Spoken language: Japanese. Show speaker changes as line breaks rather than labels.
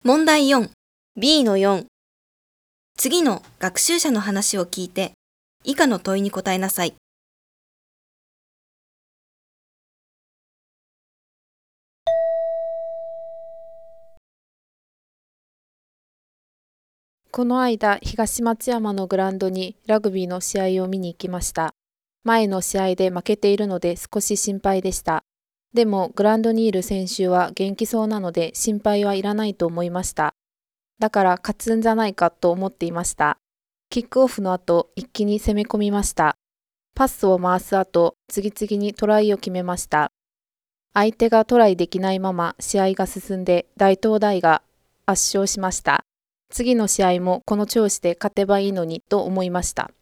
問題 4B の4。次の学習者の話を聞いて、以下の問いに答えなさい。
この間、東松山のグラウンドにラグビーの試合を見に行きました。前の試合で負けているので少し心配でした。でも、グラウンドにいる選手は元気そうなので心配はいらないと思いました。だから勝つんじゃないかと思っていました。キックオフの後、一気に攻め込みました。パスを回す後、次々にトライを決めました。相手がトライできないまま試合が進んで大東大が圧勝しました。次の試合もこの調子で勝てばいいのにと思いました。